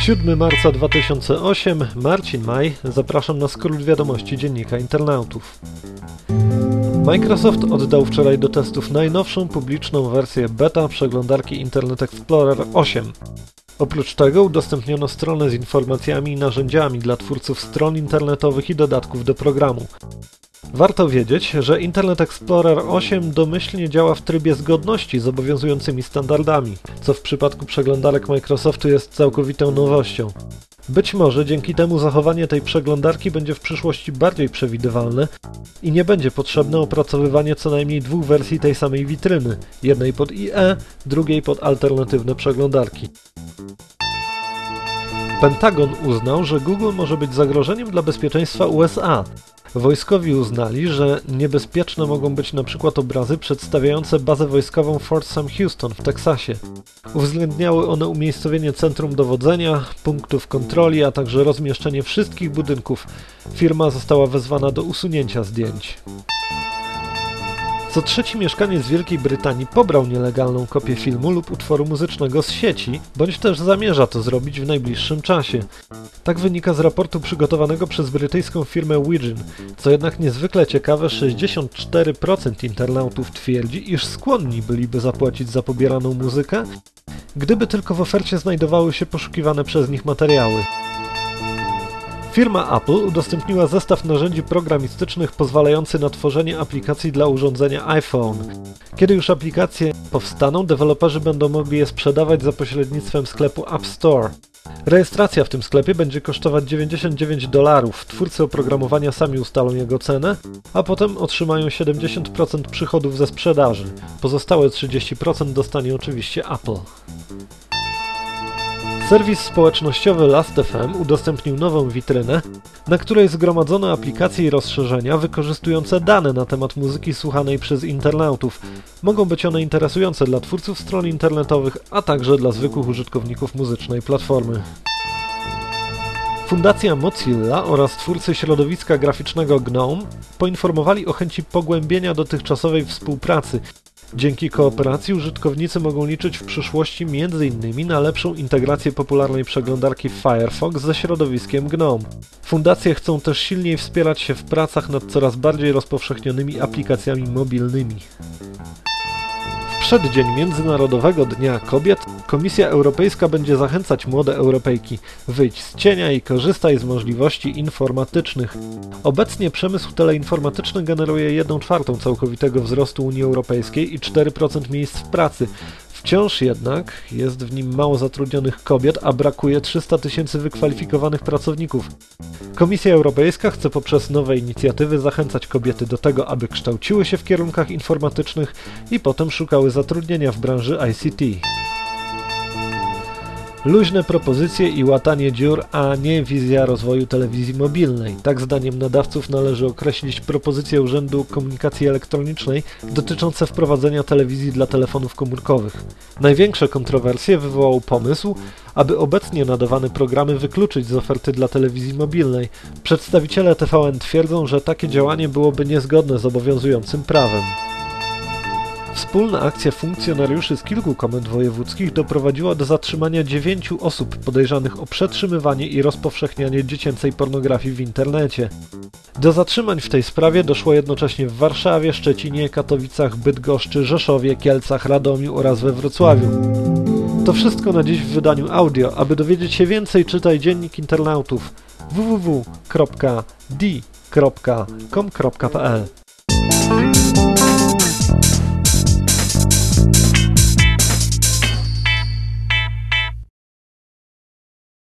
7 marca 2008, Marcin Maj, zapraszam na skrót wiadomości Dziennika Internautów. Microsoft oddał wczoraj do testów najnowszą publiczną wersję beta przeglądarki Internet Explorer 8. Oprócz tego udostępniono stronę z informacjami i narzędziami dla twórców stron internetowych i dodatków do programu. Warto wiedzieć, że Internet Explorer 8 domyślnie działa w trybie zgodności z obowiązującymi standardami, co w przypadku przeglądarek Microsoftu jest całkowitą nowością. Być może dzięki temu zachowanie tej przeglądarki będzie w przyszłości bardziej przewidywalne i nie będzie potrzebne opracowywanie co najmniej dwóch wersji tej samej witryny, jednej pod IE, drugiej pod alternatywne przeglądarki. Pentagon uznał, że Google może być zagrożeniem dla bezpieczeństwa USA. Wojskowi uznali, że niebezpieczne mogą być np. obrazy przedstawiające bazę wojskową Fort Sam Houston w Teksasie. Uwzględniały one umiejscowienie centrum dowodzenia, punktów kontroli, a także rozmieszczenie wszystkich budynków. Firma została wezwana do usunięcia zdjęć. Co trzeci mieszkaniec Wielkiej Brytanii pobrał nielegalną kopię filmu lub utworu muzycznego z sieci, bądź też zamierza to zrobić w najbliższym czasie. Tak wynika z raportu przygotowanego przez brytyjską firmę Widgeon. Co jednak niezwykle ciekawe, 64% internautów twierdzi, iż skłonni byliby zapłacić za pobieraną muzykę, gdyby tylko w ofercie znajdowały się poszukiwane przez nich materiały. Firma Apple udostępniła zestaw narzędzi programistycznych pozwalający na tworzenie aplikacji dla urządzenia iPhone. Kiedy już aplikacje powstaną, deweloperzy będą mogli je sprzedawać za pośrednictwem sklepu App Store. Rejestracja w tym sklepie będzie kosztować $99. Twórcy oprogramowania sami ustalą jego cenę, a potem otrzymają 70% przychodów ze sprzedaży. Pozostałe 30% dostanie oczywiście Apple. Serwis społecznościowy Last.fm udostępnił nową witrynę, na której zgromadzono aplikacje i rozszerzenia wykorzystujące dane na temat muzyki słuchanej przez internautów. Mogą być one interesujące dla twórców stron internetowych, a także dla zwykłych użytkowników muzycznej platformy. Fundacja Mozilla oraz twórcy środowiska graficznego GNOME poinformowali o chęci pogłębienia dotychczasowej współpracy. Dzięki kooperacji użytkownicy mogą liczyć w przyszłości m.in. na lepszą integrację popularnej przeglądarki Firefox ze środowiskiem GNOME. Fundacje chcą też silniej wspierać się w pracach nad coraz bardziej rozpowszechnionymi aplikacjami mobilnymi. W przeddzień Międzynarodowego Dnia Kobiet Komisja Europejska będzie zachęcać młode Europejki: wyjdź z cienia i korzystaj z możliwości informatycznych. Obecnie przemysł teleinformatyczny generuje 1/4 całkowitego wzrostu Unii Europejskiej i 4% miejsc w pracy. Wciąż jednak jest w nim mało zatrudnionych kobiet, a brakuje 300 000 wykwalifikowanych pracowników. Komisja Europejska chce poprzez nowe inicjatywy zachęcać kobiety do tego, aby kształciły się w kierunkach informatycznych i potem szukały zatrudnienia w branży ICT. Luźne propozycje i łatanie dziur, a nie wizja rozwoju telewizji mobilnej. Tak zdaniem nadawców należy określić propozycje Urzędu Komunikacji Elektronicznej dotyczące wprowadzenia telewizji dla telefonów komórkowych. Największe kontrowersje wywołał pomysł, aby obecnie nadawane programy wykluczyć z oferty dla telewizji mobilnej. Przedstawiciele TVN twierdzą, że takie działanie byłoby niezgodne z obowiązującym prawem. Wspólna akcja funkcjonariuszy z kilku komend wojewódzkich doprowadziła do zatrzymania 9 osób podejrzanych o przetrzymywanie i rozpowszechnianie dziecięcej pornografii w internecie. Do zatrzymań w tej sprawie doszło jednocześnie w Warszawie, Szczecinie, Katowicach, Bydgoszczy, Rzeszowie, Kielcach, Radomiu oraz we Wrocławiu. To wszystko na dziś w wydaniu audio. Aby dowiedzieć się więcej, czytaj Dziennik Internautów www.d.com.pl